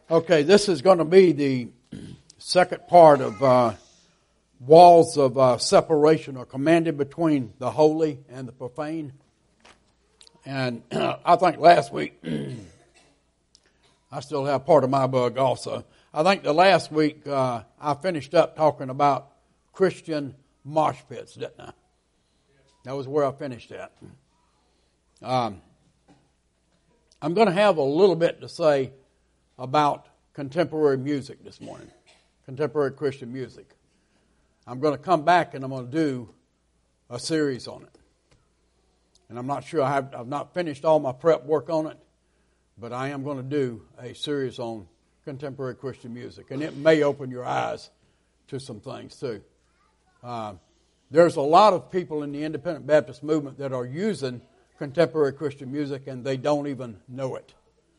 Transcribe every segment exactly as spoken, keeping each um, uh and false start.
Okay, this is going to be the second part of uh, walls of uh, separation or commanded between the holy and the profane. And I think last week, I still have part of my bug also. I think the last week uh, I finished up talking about Christian mosh pits, didn't I? That was where I finished at. Um, I'm going to have a little bit to say about contemporary music this morning, contemporary Christian music. I'm going to come back and I'm going to do a series on it. And I'm not sure, I have, I've not finished all my prep work on it, but I am going to do a series on contemporary Christian music. And it may open your eyes to some things too. Uh, there's a lot of people in the independent Baptist movement that are using contemporary Christian music and they don't even know it.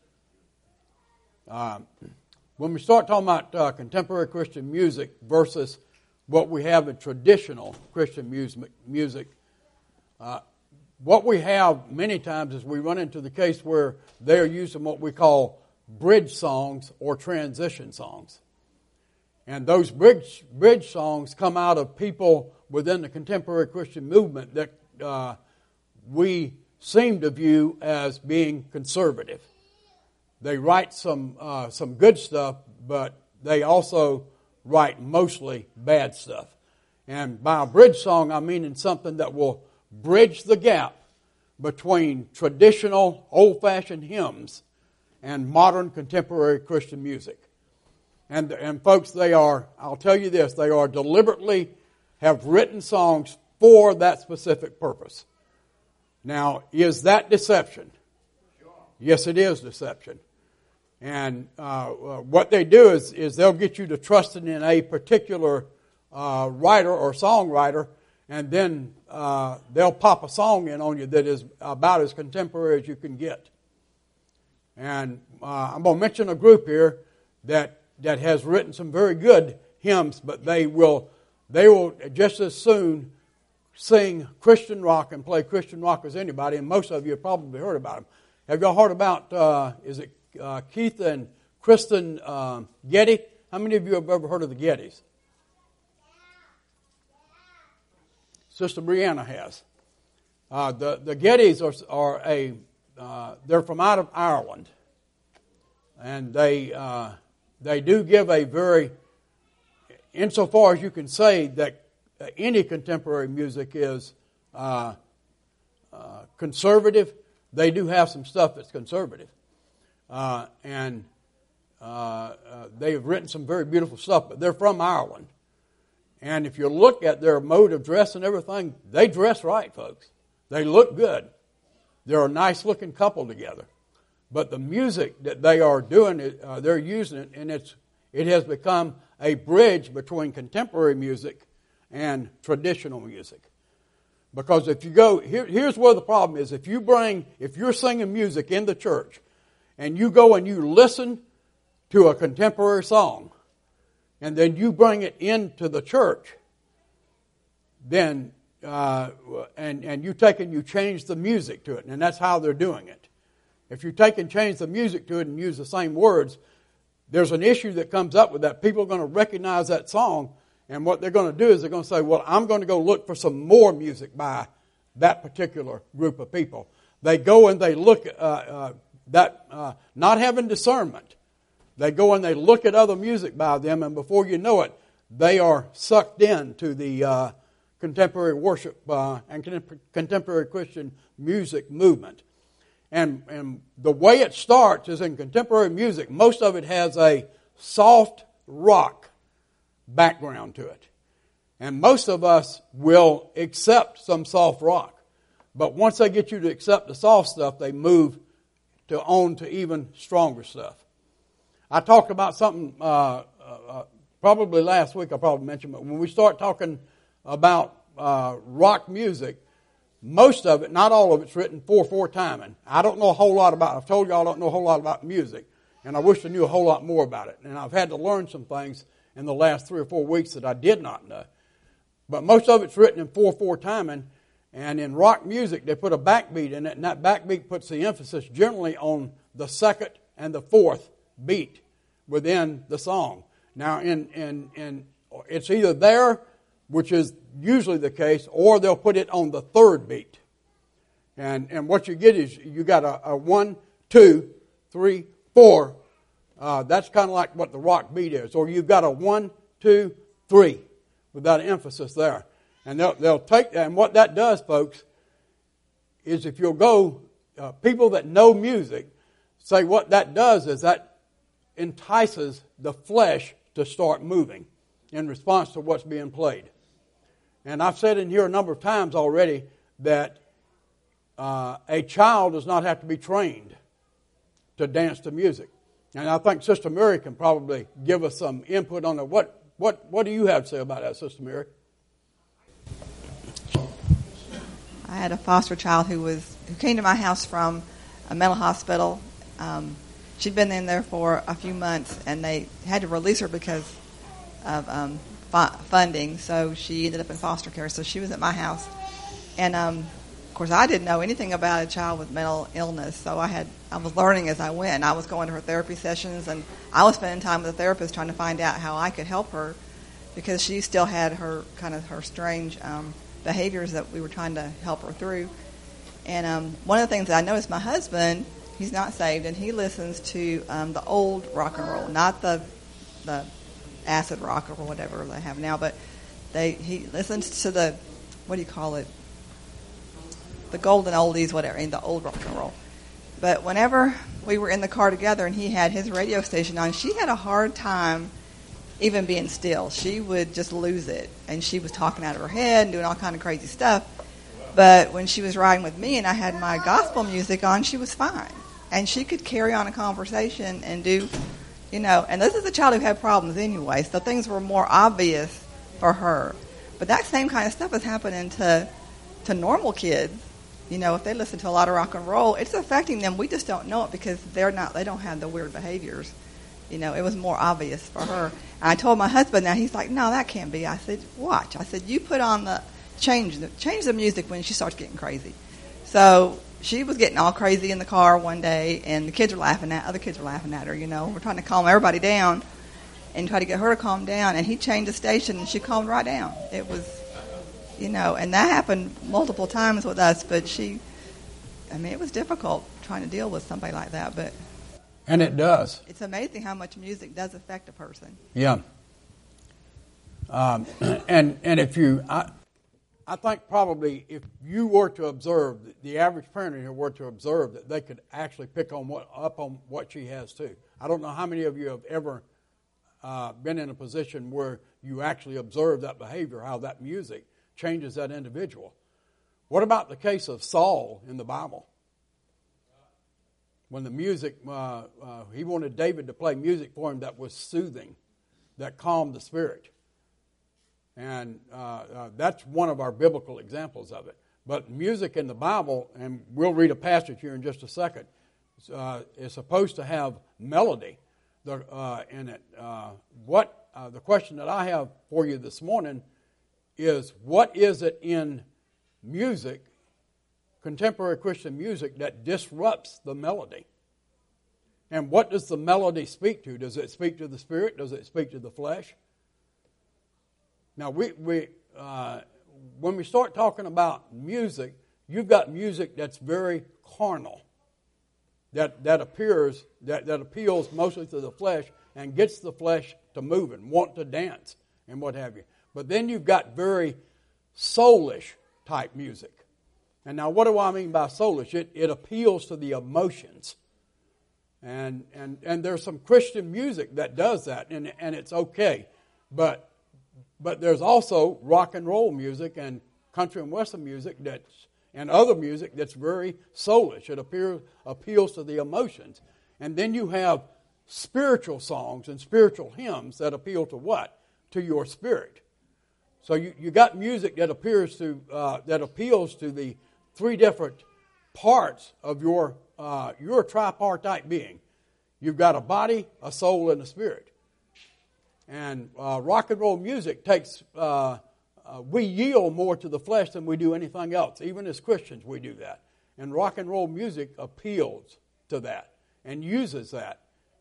Uh, when we start talking about uh, contemporary Christian music versus what we have in traditional Christian music, music uh, what we have many times is we run into the case where they're using what we call bridge songs or transition songs. And those bridge, bridge songs come out of people within the contemporary Christian movement that uh, we seem to view as being conservative. They write some uh, some good stuff, but they also write mostly bad stuff. And by a bridge song, I mean in something that will bridge the gap between traditional, old-fashioned hymns and modern contemporary Christian music. And and folks, they are, I'll tell you this, they are deliberately have written songs for that specific purpose. Now, is that deception? Yes, it is deception. And uh, what they do is, is they'll get you to trusting in a particular uh, writer or songwriter, and then uh, they'll pop a song in on you that is about as contemporary as you can get. And uh, I'm going to mention a group here that that has written some very good hymns, but they will they will just as soon sing Christian rock and play Christian rock as anybody, and most of you have probably heard about them. Have y'all heard about, uh, is it uh, Keith and Kristen uh, Getty? How many of you have ever heard of the Gettys? Sister Brianna has. Uh, the, the Gettys are, are a, uh, they're from out of Ireland. And they, uh, they do give a very, insofar as you can say that any contemporary music is uh, uh, conservative, they do have some stuff that's conservative. Uh, and uh, uh, they've written some very beautiful stuff, but they're from Ireland. And if you look at their mode of dress and everything, they dress right, folks. They look good. They're a nice-looking couple together. But the music that they are doing, uh, they're using it, and it's it has become a bridge between contemporary music and traditional music. Because if you go, here, here's where the problem is. If you bring, if you're singing music in the church, and you go and you listen to a contemporary song, and then you bring it into the church, then, uh, and, and you take and you change the music to it, and that's how they're doing it. If you take and change the music to it and use the same words, there's an issue that comes up with that. People are going to recognize that song, and what they're going to do is they're going to say, well, I'm going to go look for some more music by that particular group of people. They go and they look at uh, uh, that, uh, not having discernment. They go and they look at other music by them, and before you know it, they are sucked into the uh, contemporary worship uh, and contemporary Christian music movement. And, and the way it starts is in contemporary music, most of it has a soft rock background to it. And most of us will accept some soft rock. But once they get you to accept the soft stuff, they move to on to even stronger stuff. I talked about something uh, uh, probably last week, I probably mentioned, but when we start talking about uh, rock music, most of it, not all of it's written four four timing. I don't know a whole lot about it. I've told you I don't know a whole lot about music, and I wish I knew a whole lot more about it. And I've had to learn some things in the last three or four weeks that I did not know. But most of it's written in four four timing, and in rock music they put a backbeat in it, and that backbeat puts the emphasis generally on the second and the fourth beat. within the song. Now, in, in, in it's either there, which is usually the case, or they'll put it on the third beat. And and what you get is you got a, a one, two, three, four. Uh, that's kind of like what the rock beat is. Or you've got a one, two, three, without an emphasis there. And they'll, they'll take that. And what that does, folks, is if you'll go, uh, people that know music say what that does is that entices the flesh to start moving in response to what's being played. And I've said in here a number of times already that uh, a child does not have to be trained to dance to music. And I think Sister Mary can probably give us some input on it. What, what, what do you have to say about that, Sister Mary? I had a foster child who was who came to my house from a mental hospital. Um, she'd been in there for a few months, and they had to release her because of um, fu- funding. So she ended up in foster care. So she was at my house, and um, of course I didn't know anything about a child with mental illness. So I had I was learning as I went. I was going to her therapy sessions, and I was spending time with the therapist trying to find out how I could help her, because she still had her kind of her strange Um, behaviors that we were trying to help her through. And um, one of the things that I noticed, my husband, he's not saved, and he listens to um, the old rock and roll, not the the acid rock or whatever they have now, but they he listens to the, what do you call it, the golden oldies, whatever, in the old rock and roll. But whenever we were in the car together and he had his radio station on, she had a hard time even being still. She would just lose it, and she was talking out of her head and doing all kind of crazy stuff. But when she was riding with me and I had my gospel music on, she was fine, and she could carry on a conversation and do, you know, and this is a child who had problems anyway, so things were more obvious for her. But that same kind of stuff is happening to to normal kids. You know, if they listen to a lot of rock and roll, it's affecting them. We just don't know it because they're not, they don't have the weird behaviors. You know, it was more obvious for her. And I told my husband that. He's like, no, that can't be. I said, watch. I said, you put on the, change the, change the music when she starts getting crazy. So she was getting all crazy in the car one day, and the kids were laughing at, other kids were laughing at her, you know. We're trying to calm everybody down and try to get her to calm down. And he changed the station, and she calmed right down. It was, you know, and that happened multiple times with us. But she, I mean, it was difficult trying to deal with somebody like that, but... And it does. It's amazing how much music does affect a person. Yeah. Um, and and if you, I, I think probably if you were to observe, the average parent here were to observe that they could actually pick on what up on what she has too. I don't know how many of you have ever uh, been in a position where you actually observe that behavior, how that music changes that individual. What about the case of Saul in the Bible? When the music, uh, uh, he wanted David to play music for him that was soothing, that calmed the spirit. And uh, uh, that's one of our biblical examples of it. But music in the Bible, and we'll read a passage here in just a second, uh, is supposed to have melody the, uh, in it. Uh, what uh, the question that I have for you this morning is, what is it in music, contemporary Christian music, that disrupts the melody? And what does the melody speak to? Does it speak to the spirit? Does it speak to the flesh? Now, we, we uh, when we start talking about music, you've got music that's very carnal, that that appears that, that appeals mostly to the flesh and gets the flesh to move and want to dance and what have you. But then you've got very soulish type music. And now, what do I mean by soulish? It, it appeals to the emotions. And, and and there's some Christian music that does that, and and it's okay. But but there's also rock and roll music and country and western music that's, and other music that's very soulish. It appears, appeals to the emotions. And then you have spiritual songs and spiritual hymns that appeal to what? To your spirit. So you, you got music that appears to uh, that appeals to the three different parts of your uh, your tripartite being. You've got a body, a soul, and a spirit. And uh, rock and roll music takes uh, uh, we yield more to the flesh than we do anything else. Even as Christians, we do that. And rock and roll music appeals to that and uses that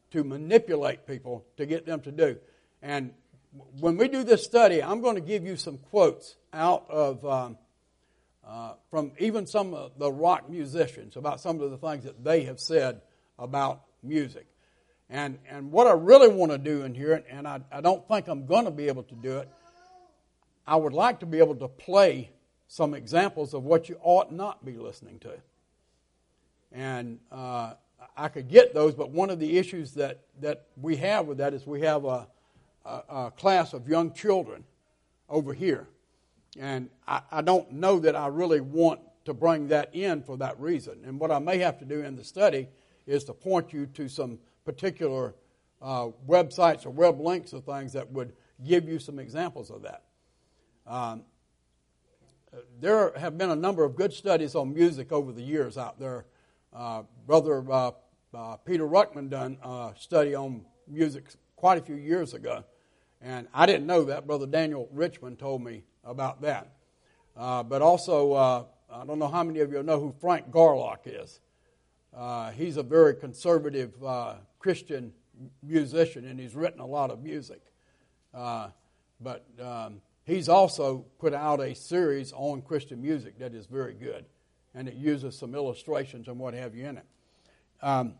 to manipulate people to get them to do. And when we do this study, I'm going to give you some quotes out of um, uh, from even some of the rock musicians about some of the things that they have said about music. And and what I really want to do in here, and I, I don't think I'm going to be able to do it, I would like to be able to play some examples of what you ought not be listening to. And uh, I could get those, but one of the issues that, that we have with that is we have a, a, a class of young children over here. And I, I don't know that I really want to bring that in for that reason. And what I may have to do in the study is to point you to some particular uh, websites or web links or things that would give you some examples of that. Um, there have been a number of good studies on music over the years out there. Uh, Brother uh, uh, Peter Ruckman done a study on music quite a few years ago, and I didn't know that. Brother Daniel Richmond told me about that. Uh, but also, uh, I don't know how many of you know who Frank Garlock is. Uh, he's a very conservative uh, Christian musician, and he's written a lot of music. Uh, but um, he's also put out a series on Christian music that is very good, and it uses some illustrations and what have you in it. Um,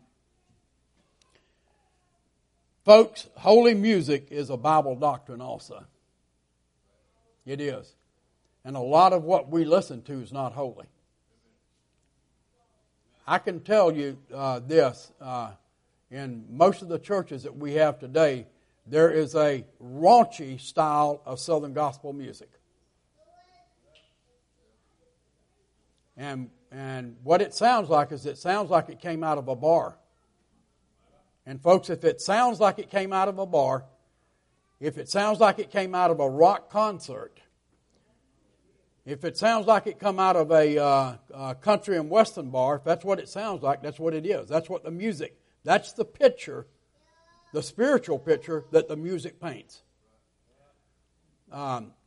folks, holy music is a Bible doctrine also. It is. And a lot of what we listen to is not holy. I can tell you uh, this, uh, in most of the churches that we have today, there is a raunchy style of Southern gospel music. And and what it sounds like is it sounds like it came out of a bar. And folks, if it sounds like it came out of a bar, if it sounds like it came out of a rock concert, if it sounds like it come out of a uh, uh, country and western bar, if that's what it sounds like, that's what it is. That's what the music, that's the picture, the spiritual picture that the music paints. Um,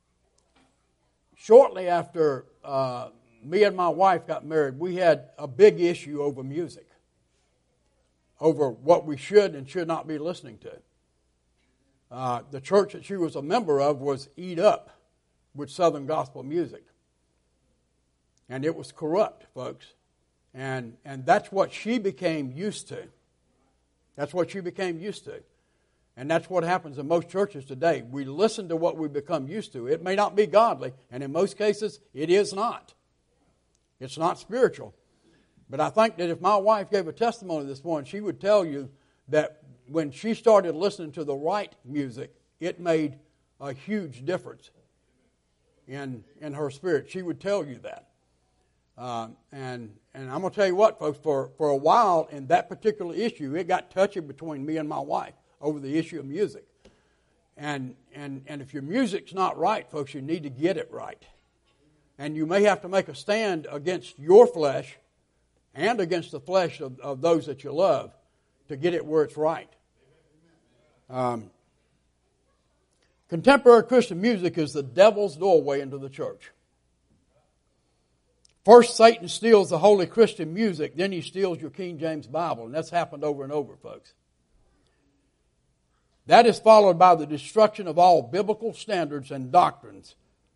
shortly after uh, me and my wife got married, we had a big issue over music, over what we should and should not be listening to. Uh, the church that she was a member of was eat up with Southern gospel music. And it was corrupt, folks. And and that's what she became used to. That's what she became used to. And that's what happens in most churches today. We listen to what we become used to. It may not be godly, and in most cases, it is not. It's not spiritual. But I think that if my wife gave a testimony this morning, she would tell you that when she started listening to the right music, it made a huge difference in in her spirit. She would tell you that. Uh, and and I'm going to tell you what, folks, for, for a while in that particular issue, it got touchy between me and my wife over the issue of music. And and and if your music's not right, folks, you need to get it right. And you may have to make a stand against your flesh and against the flesh of, of those that you love to get it where it's right. Um, contemporary Christian music is the devil's doorway into the church. First, Satan steals the holy Christian music, then he steals your King James Bible, and that's happened over and over, folks. That is followed by the destruction of all biblical standards and doctrines.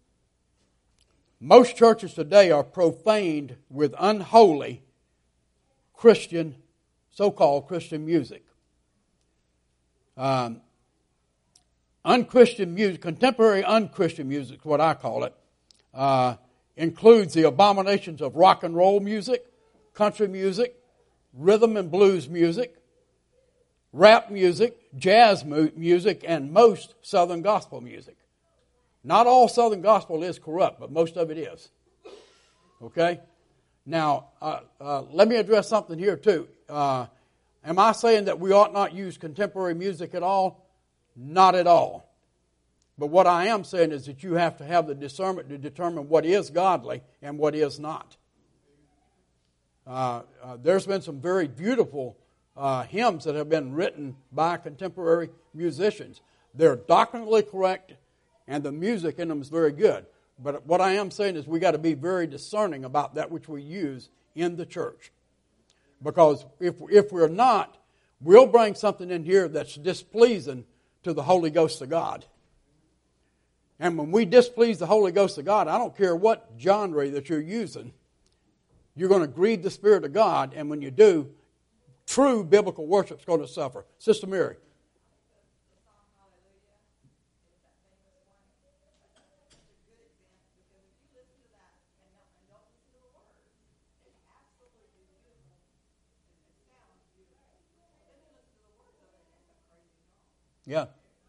Most churches today are profaned with unholy Christian, so-called Christian music. Um, unchristian music, contemporary unchristian music is what I call it, uh, includes the abominations of rock and roll music, country music, rhythm and blues music, rap music, jazz mu- music, and most Southern gospel music. Not all Southern gospel is corrupt, but most of it is. Okay? Now, uh, uh, let me address something here too. Uh, am I saying that we ought not use contemporary music at all? Not at all. But what I am saying is that you have to have the discernment to determine what is godly and what is not. Uh, uh, there's been some very beautiful uh, hymns that have been written by contemporary musicians. They're doctrinally correct, and the music in them is very good. But what I am saying is we got to be very discerning about that which we use in the church. Because if if we're not, we'll bring something in here that's displeasing to the Holy Ghost of God. And when we displease the Holy Ghost of God, I don't care what genre that you're using, you're going to grieve the Spirit of God, and when you do, true biblical worship is going to suffer. Sister Mary. Yeah.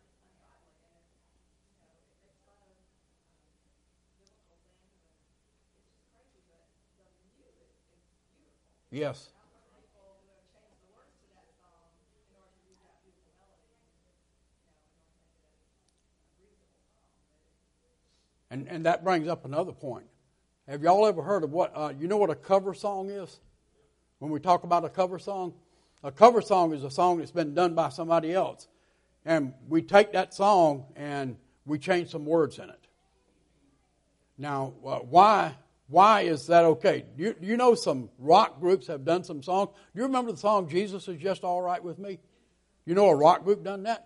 Yes. And and that brings up another point. Have y'all ever heard of what, uh, you know what a cover song is? When we talk about a cover song? A cover song is a song that's been done by somebody else. And we take that song and we change some words in it. Now, uh, why why is that okay? You, you know some rock groups have done some songs. Do you remember the song, Jesus Is Just All Right With Me? You know a rock group done that?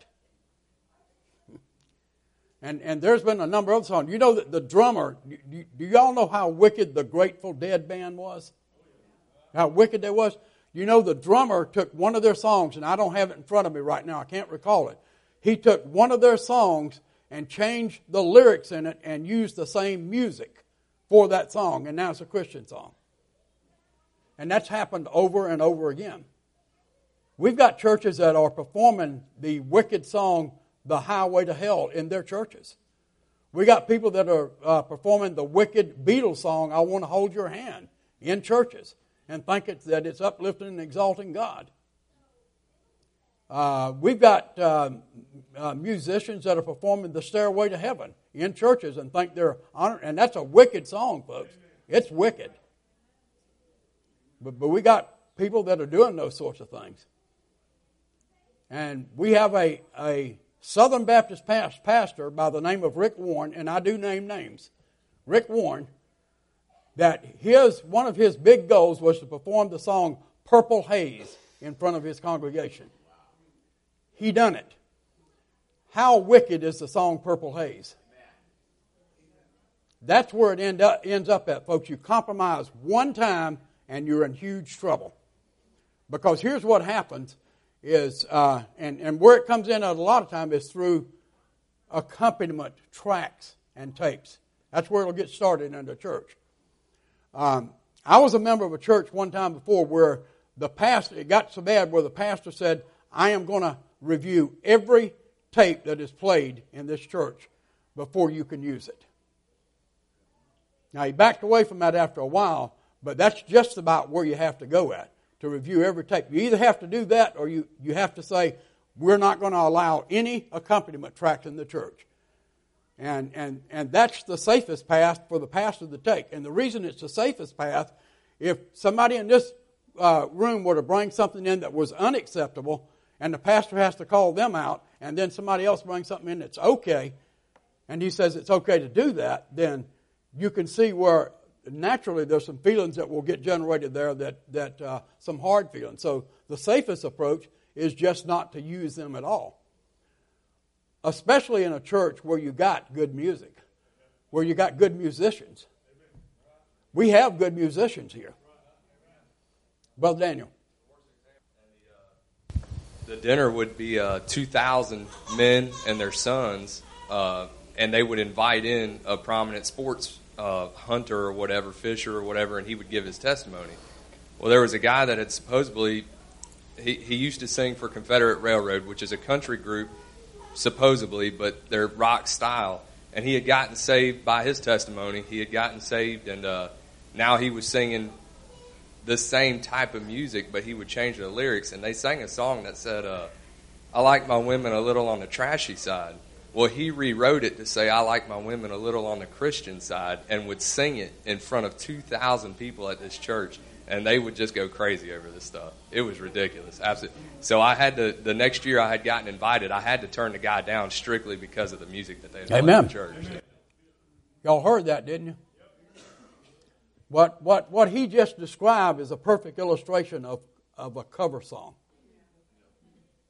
And and there's been a number of other songs. You know that the drummer, do, do y'all know how wicked the Grateful Dead band was? How wicked they was? You know the drummer took one of their songs, and I don't have it in front of me right now. I can't recall it. He took one of their songs and changed the lyrics in it and used the same music for that song, and now it's a Christian song. And that's happened over and over again. We've got churches that are performing the wicked song, The Highway to Hell, in their churches. We got people that are uh, performing the wicked Beatles song, I Want to Hold Your Hand, in churches, and think it's, that it's uplifting and exalting God. Uh, we've got uh, uh, musicians that are performing the Stairway to Heaven in churches and think they're honored. And that's a wicked song, folks. It's wicked. But, but we got people that are doing those sorts of things. And we have a, a Southern Baptist past, pastor by the name of Rick Warren, and I do name names. Rick Warren, that his one of his big goals was to perform the song Purple Haze in front of his congregation. He done it. How wicked is the song Purple Haze? That's where it end up, ends up at, folks. You compromise one time and you're in huge trouble. Because here's what happens is, uh, and, and where it comes in a lot of time is through accompaniment tracks and tapes. That's where it'll get started in the church. Um, I was a member of a church one time before where the pastor, it got so bad where the pastor said, I am going to review every tape that is played in this church before you can use it. Now, he backed away from that after a while, but that's just about where you have to go at, to review every tape. You either have to do that or you, you have to say, we're not going to allow any accompaniment tracks in the church. And, and, and that's the safest path for the pastor to take. And the reason it's the safest path, if somebody in this uh, room were to bring something in that was unacceptable, and the pastor has to call them out, and then somebody else brings something in that's okay, and he says it's okay to do that, then you can see where naturally there's some feelings that will get generated there, that, that uh, some hard feelings. So the safest approach is just not to use them at all. Especially in a church where you got good music, where you got good musicians. We have good musicians here. Brother Daniel. The dinner would be uh, two thousand men and their sons, uh, and they would invite in a prominent sports uh, hunter or whatever, fisher or whatever, and he would give his testimony. Well, there was a guy that had supposedly, he, he used to sing for Confederate Railroad, which is a country group, supposedly, but they're rock style. And he had gotten saved by his testimony. He had gotten saved, and uh, now he was singing the same type of music, but he would change the lyrics. And they sang a song that said, uh, I like my women a little on the trashy side. Well, he rewrote it to say, I like my women a little on the Christian side, and would sing it in front of two thousand people at this church. And they would just go crazy over this stuff. It was ridiculous. Absolutely. So I had to, the next year I had gotten invited, I had to turn the guy down strictly because of the music that they had played in the church. Amen. Y'all heard that, didn't you? What what what he just described is a perfect illustration of, of a cover song.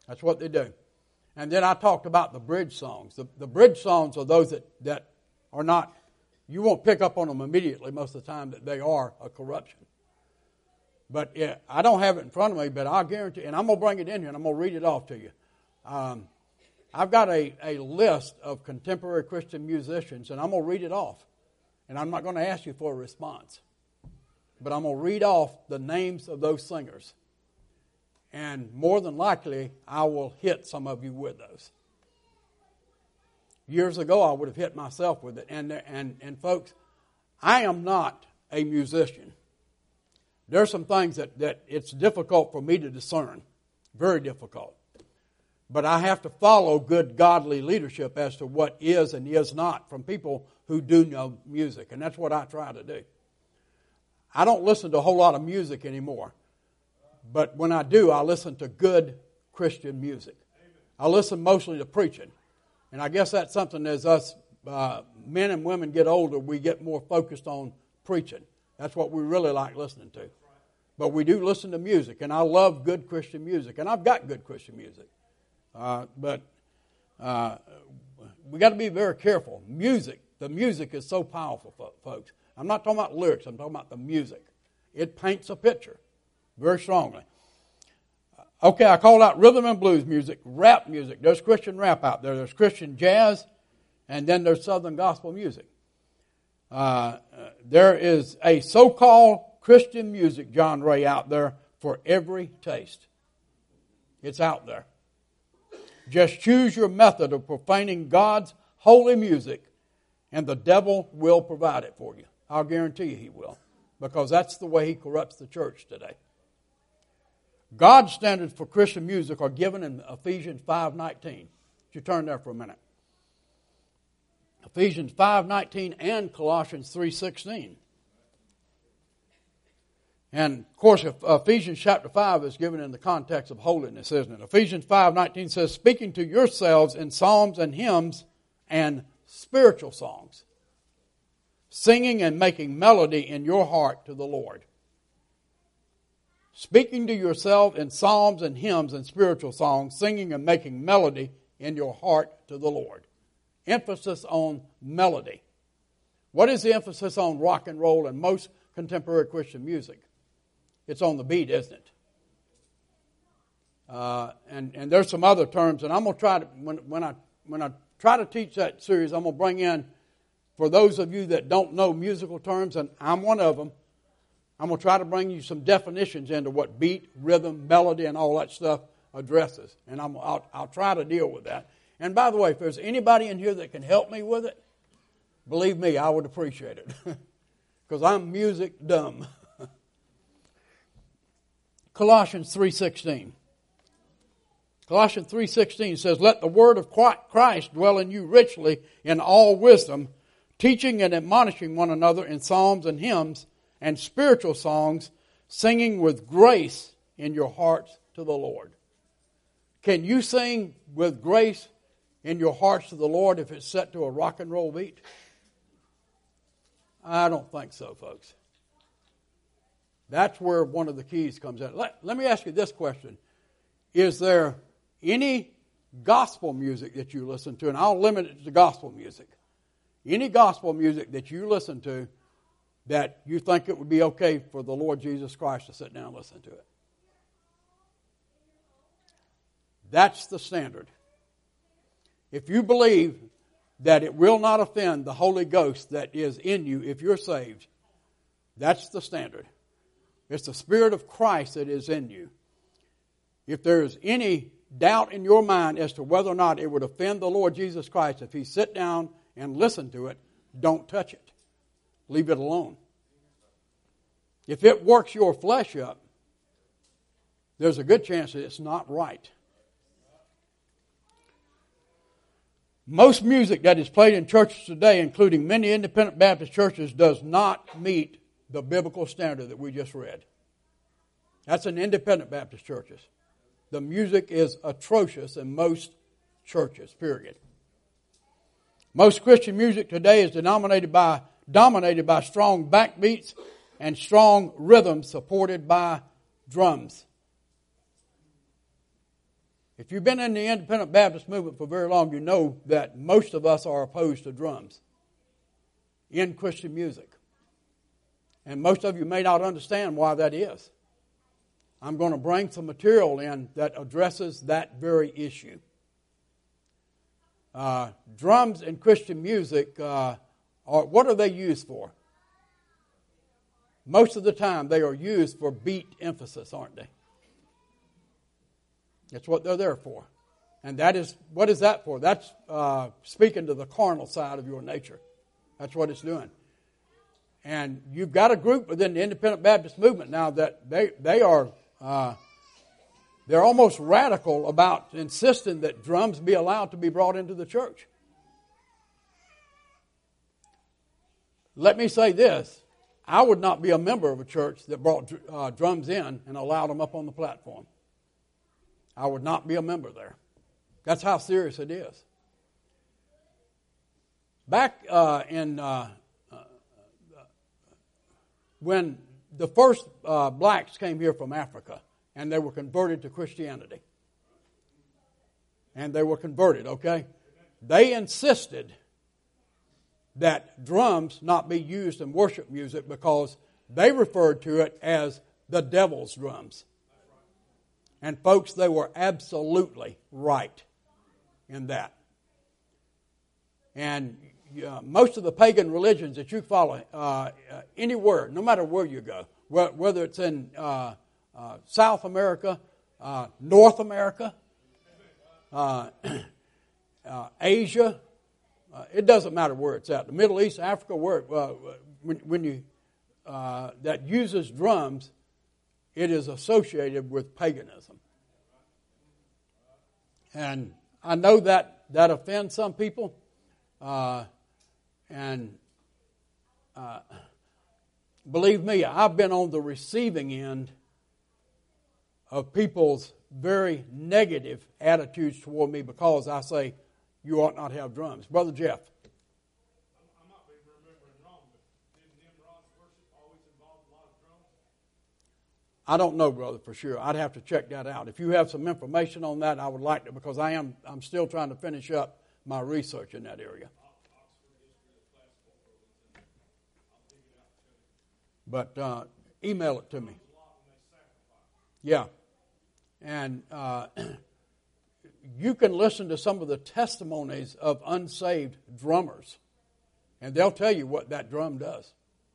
That's what they do. And then I talked about the bridge songs. The, the bridge songs are those that, that are not, you won't pick up on them immediately most of the time that they are a corruption. But yeah, I don't have it in front of me, but I'll guarantee, and I'm going to bring it in here and I'm going to read it off to you. Um, I've got a, a list of contemporary Christian musicians, and I'm going to read it off. And I'm not going to ask you for a response. But I'm going to read off the names of those singers. And more than likely, I will hit some of you with those. Years ago, I would have hit myself with it. And, and, and folks, I am not a musician. There are some things that, that it's difficult for me to discern. Very difficult. But I have to follow good godly leadership as to what is and is not from people who do know music. And that's what I try to do. I don't listen to a whole lot of music anymore. But when I do, I listen to good Christian music. I listen mostly to preaching. And I guess that's something as us uh, men and women get older, we get more focused on preaching. That's what we really like listening to. But we do listen to music, and I love good Christian music. And I've got good Christian music. Uh, but uh, we got to be very careful. Music, the music is so powerful, folks. I'm not talking about lyrics. I'm talking about the music. It paints a picture very strongly. Okay, I called out rhythm and blues music, rap music. There's Christian rap out there. There's Christian jazz, and then there's Southern gospel music. Uh, there is a so-called Christian music genre out there for every taste. It's out there. Just choose your method of profaning God's holy music, and the devil will provide it for you. I'll guarantee you he will, because that's the way he corrupts the church today. God's standards for Christian music are given in Ephesians five nineteen. You turn there for a minute. Ephesians five nineteen and Colossians three sixteen. And, of course, Ephesians chapter five is given in the context of holiness, isn't it? Ephesians five nineteen says, speaking to yourselves in psalms and hymns and spiritual songs, singing and making melody in your heart to the Lord. Speaking to yourself in psalms and hymns and spiritual songs, singing and making melody in your heart to the Lord. Emphasis on melody. What is the emphasis on rock and roll and most contemporary Christian music? It's on the beat, isn't it? Uh, and, and there's some other terms, and I'm going to try to, when, when I when I try to teach that series, I'm going to bring in, for those of you that don't know musical terms, and I'm one of them, I'm going to try to bring you some definitions into what beat, rhythm, melody, and all that stuff addresses. And I'm, I'll, I'll try to deal with that. And by the way, if there's anybody in here that can help me with it, believe me, I would appreciate it. Because I'm music dumb. Colossians three sixteen. Colossians three sixteen says, let the word of Christ dwell in you richly in all wisdom, teaching and admonishing one another in psalms and hymns and spiritual songs, singing with grace in your hearts to the Lord. Can you sing with grace in your hearts to the Lord if it's set to a rock and roll beat? I don't think so, folks. That's where one of the keys comes in. Let, let me ask you this question. Is there any gospel music that you listen to, and I'll limit it to gospel music, any gospel music that you listen to that you think it would be okay for the Lord Jesus Christ to sit down and listen to it? That's the standard. If you believe that it will not offend the Holy Ghost that is in you if you're saved, that's the standard. It's the Spirit of Christ that is in you. If there's any doubt in your mind as to whether or not it would offend the Lord Jesus Christ if He sit down and listen to it, don't touch it. Leave it alone. If it works your flesh up, there's a good chance that it's not right. Most music that is played in churches today, including many independent Baptist churches, does not meet the biblical standard that we just read. That's in independent Baptist churches. The music is atrocious in most churches, period. Most Christian music today is denominated by, dominated by strong backbeats and strong rhythms supported by drums. If you've been in the independent Baptist movement for very long, you know that most of us are opposed to drums in Christian music. And most of you may not understand why that is. I'm going to bring some material in that addresses that very issue. Uh, drums in Christian music, uh, are, what are they used for? Most of the time they are used for beat emphasis, aren't they? That's what they're there for. And that is, what is that for? That's uh, speaking to the carnal side of your nature. That's what it's doing. And you've got a group within the independent Baptist movement now that they, they are, uh, they're almost radical about insisting that drums be allowed to be brought into the church. Let me say this. I would not be a member of a church that brought uh, drums in and allowed them up on the platform. I would not be a member there. That's how serious it is. Back uh, in uh, uh, when the first uh, blacks came here from Africa and they were converted to Christianity, and they were converted, okay? They insisted that drums not be used in worship music because they referred to it as the devil's drums. And folks, they were absolutely right in that. And uh, most of the pagan religions that you follow, uh, uh, anywhere, no matter where you go, wh- whether it's in uh, uh, South America, uh, North America, uh, uh, Asia, uh, it doesn't matter where it's at. The Middle East, Africa, where uh, when, when you uh, that uses drums, it is associated with paganism. And I know that that offends some people. Uh, and uh, believe me, I've been on the receiving end of people's very negative attitudes toward me because I say, you ought not have drums. Brother Jeff. I don't know, brother, for sure. I'd have to check that out. If you have some information on that, I would like to, because I am I'm still trying to finish up my research in that area. But uh, email it to me. Yeah. And uh, you can listen to some of the testimonies of unsaved drummers, and they'll tell you what that drum does.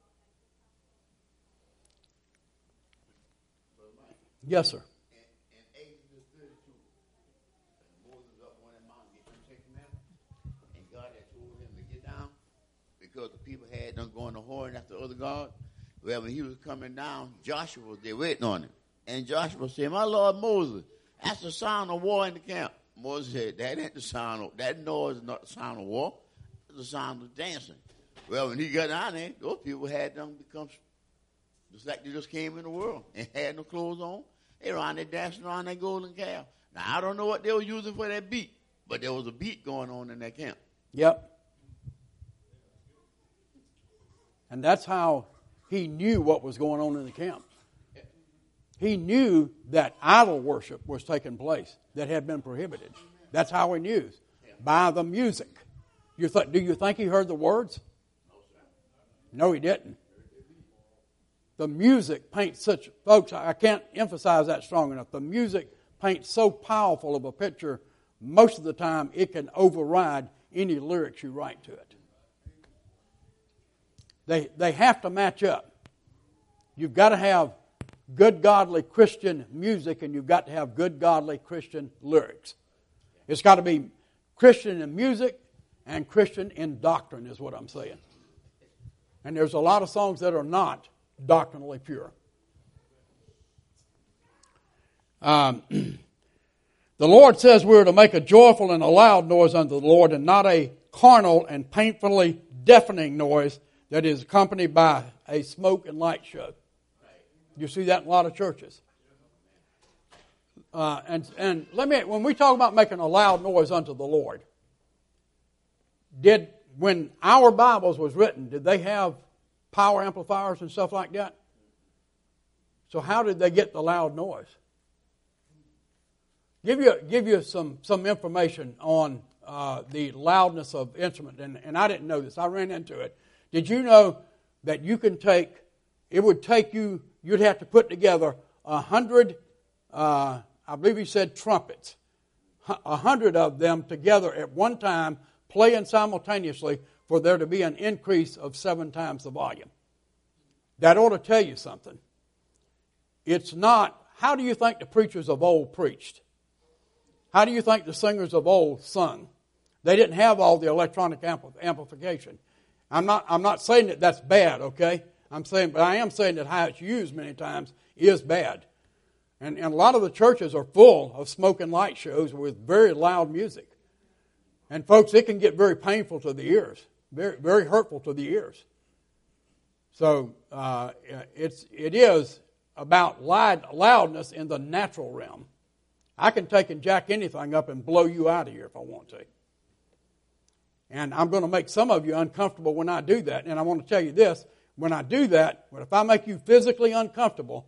Yes, sir. In Exodus thirty-two, Moses up on that mountain, get them taken out, and God had told him to get down because the people had done going to whoring after other gods. Well, when he was coming down, Joshua was there waiting on him. And Joshua said, my Lord Moses, that's the sound of war in the camp. Moses said, that ain't the sound of, that noise is not the sound of war. It's the sound of dancing. Well, when he got down there, those people had them become just like they just came in the world and had no clothes on. They were around there dancing around that golden calf. Now, I don't know what they were using for that beat, but there was a beat going on in that camp. Yep. And that's how he knew what was going on in the camp. He knew that idol worship was taking place that had been prohibited. That's how he knew, by the music. You th- do you think he heard the words? No, he didn't. The music paints such, folks, I can't emphasize that strong enough. The music paints so powerful of a picture, most of the time it can override any lyrics you write to it. They, they have to match up. You've got to have good, godly Christian music, and you've got to have good, godly Christian lyrics. It's got to be Christian in music and Christian in doctrine is what I'm saying. And there's a lot of songs that are not doctrinally pure. Um, the Lord says we're to make a joyful and a loud noise unto the Lord, and not a carnal and painfully deafening noise that is accompanied by a smoke and light show. You see that in a lot of churches. Uh, and and let me, when we talk about making a loud noise unto the Lord, did when our Bibles was written, did they have power amplifiers and stuff like that? So how did they get the loud noise? give you give you some some information on uh, the loudness of instrument, and, and I didn't know this. I ran into it. Did you know that you can take? It would take you. You'd have to put together a hundred. Uh, I believe he said trumpets. A hundred of them together at one time, playing simultaneously, for there to be an increase of seven times the volume. That ought to tell you something. It's not. How do you think the preachers of old preached? How do you think the singers of old sung? They didn't have all the electronic ampl- amplification. I'm not, I'm not saying that that's bad, okay? I'm saying, but I am saying that how it's used many times is bad. And, and a lot of the churches are full of smoke and light shows with very loud music. And folks, it can get very painful to the ears, very, very hurtful to the ears. So uh, it's, it is about loud, loudness in the natural realm. I can take and jack anything up and blow you out of here if I want to. And I'm going to make some of you uncomfortable when I do that. And I want to tell you this, when I do that, if I make you physically uncomfortable,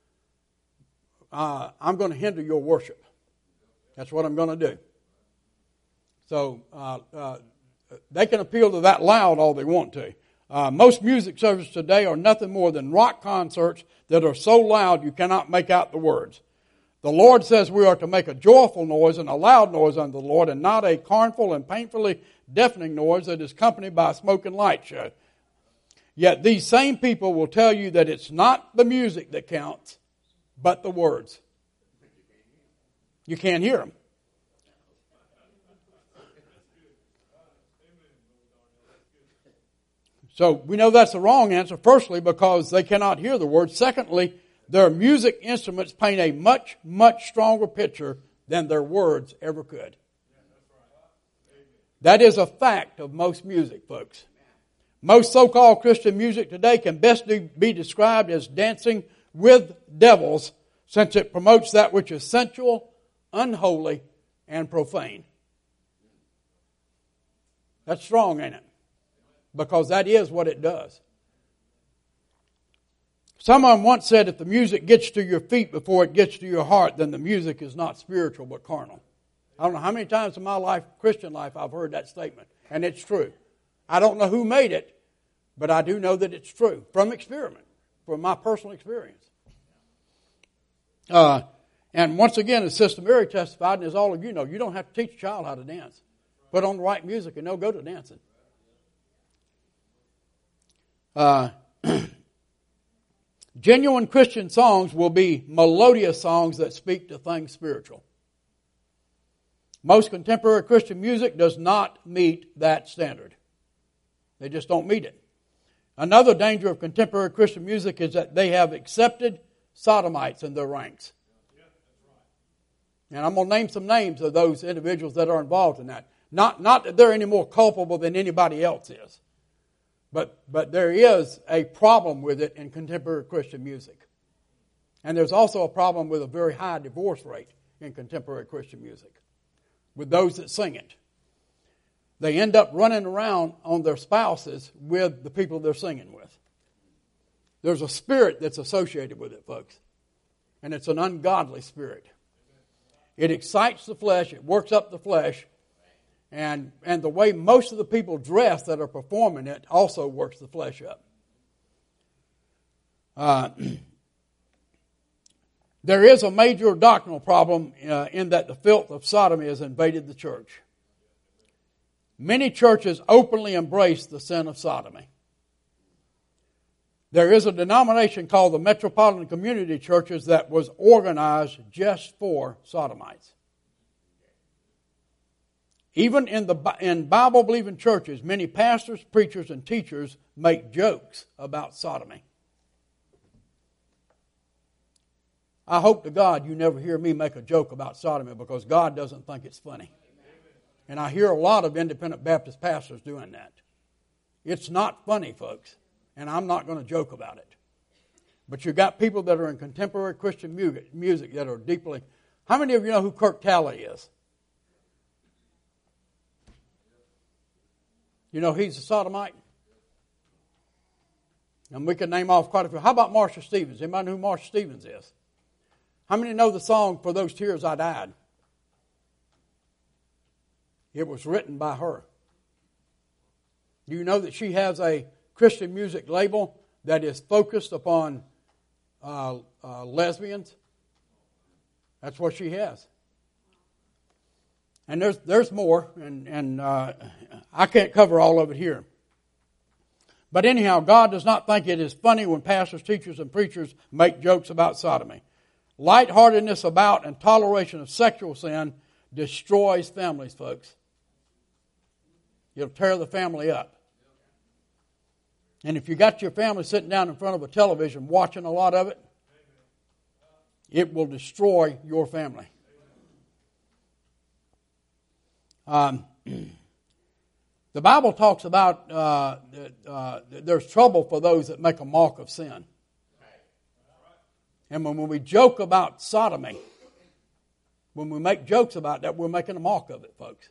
uh, I'm going to hinder your worship. That's what I'm going to do. So uh, uh, they can appeal to that loud all they want to. Uh, most music services today are nothing more than rock concerts that are so loud you cannot make out the words. The Lord says we are to make a joyful noise and a loud noise unto the Lord, and not a carnful and painfully deafening noise that is accompanied by a smoke and light show. Yet these same people will tell you that it's not the music that counts, but the words. You can't hear them. So we know that's the wrong answer, firstly, because they cannot hear the words. Secondly, their music instruments paint a much, much stronger picture than their words ever could. That is a fact of most music, folks. Most so-called Christian music today can best be described as dancing with devils, since it promotes that which is sensual, unholy, and profane. That's strong, ain't it? Because that is what it does. Someone once said, if the music gets to your feet before it gets to your heart, then the music is not spiritual but carnal. I don't know how many times in my life, Christian life, I've heard that statement. And it's true. I don't know who made it, but I do know that it's true. From experiment. From my personal experience. Uh, and once again, as Sister Mary testified, and as all of you know, you don't have to teach a child how to dance. Put on the right music and they'll go to dancing. Uh, genuine Christian songs will be melodious songs that speak to things spiritual. Most contemporary Christian music does not meet that standard. They just don't meet it. Another danger of contemporary Christian music is that they have accepted sodomites in their ranks. And I'm going to name some names of those individuals that are involved in that. Not, not that they're any more culpable than anybody else is. But, but there is a problem with it in contemporary Christian music. And there's also a problem with a very high divorce rate in contemporary Christian music with those that sing it. They end up running around on their spouses with the people they're singing with. There's a spirit that's associated with it, folks. And it's an ungodly spirit. It excites the flesh. It works up the flesh. And, and the way most of the people dress that are performing it also works the flesh up. Uh, there is a major doctrinal problem uh, in that the filth of sodomy has invaded the church. Many churches openly embrace the sin of sodomy. There is a denomination called the Metropolitan Community Churches that was organized just for sodomites. Even in the in Bible-believing churches, many pastors, preachers, and teachers make jokes about sodomy. I hope to God you never hear me make a joke about sodomy because God doesn't think it's funny. And I hear a lot of independent Baptist pastors doing that. It's not funny, folks, and I'm not going to joke about it. But you've got people that are in contemporary Christian music, music that are deeply... How many of you know who Kirk Talley is? You know he's a sodomite? And we can name off quite a few. How about Marsha Stevens? Anybody know who Marsha Stevens is? How many know the song, For Those Tears I Died? It was written by her. Do you know that she has a Christian music label that is focused upon uh, uh, lesbians? That's what she has. And there's there's more, and, and uh, I can't cover all of it here. But anyhow, God does not think it is funny when pastors, teachers, and preachers make jokes about sodomy. Lightheartedness about and toleration of sexual sin destroys families, folks. It'll tear the family up. And if you got your family sitting down in front of a television watching a lot of it, it will destroy your family. Um, the Bible talks about uh, uh, there's trouble for those that make a mock of sin. And when we joke about sodomy, when we make jokes about that, we're making a mock of it, folks.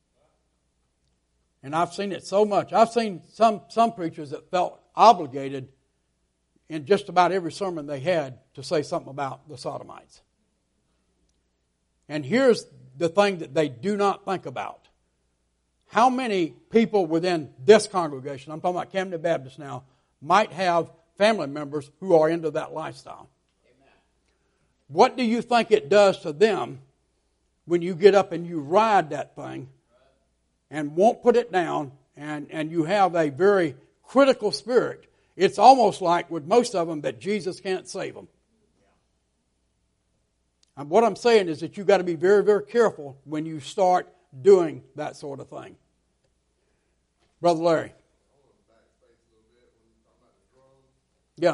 And I've seen it so much. I've seen some, some preachers that felt obligated in just about every sermon they had to say something about the sodomites. And here's the thing that they do not think about. How many people within this congregation, I'm talking about Camden Baptist now, might have family members who are into that lifestyle? Amen. What do you think it does to them when you get up and you ride that thing and won't put it down, and, and you have a very critical spirit? It's almost like with most of them that Jesus can't save them. And what I'm saying is that you've got to be very, very careful when you start doing that sort of thing. Brother Larry. Yeah.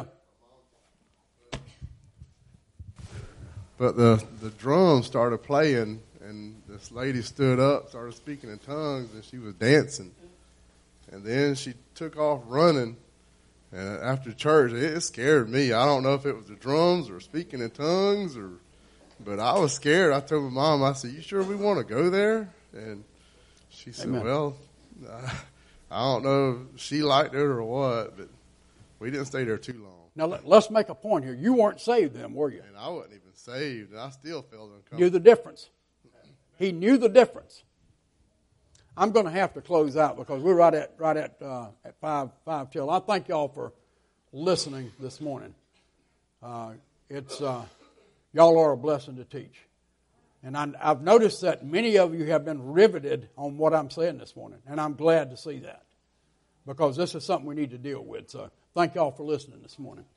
But the, the drums started playing, and this lady stood up, started speaking in tongues, and she was dancing. And then she took off running. And after church, it scared me. I don't know if it was the drums or speaking in tongues, or, but I was scared. I told my mom, I said, "You sure we want to go there?" And she said, Amen. "Well, uh, I don't know if she liked it or what, but we didn't stay there too long." Now, let, let's make a point here. You weren't saved then, were you? And I wasn't even saved, and I still felt uncomfortable. Knew the difference. He knew the difference. I'm going to have to close out because we're right at right at uh, at five five till. I thank y'all for listening this morning. Uh, it's uh, y'all are a blessing to teach, and I, I've noticed that many of you have been riveted on what I'm saying this morning, and I'm glad to see that because this is something we need to deal with. So thank y'all for listening this morning.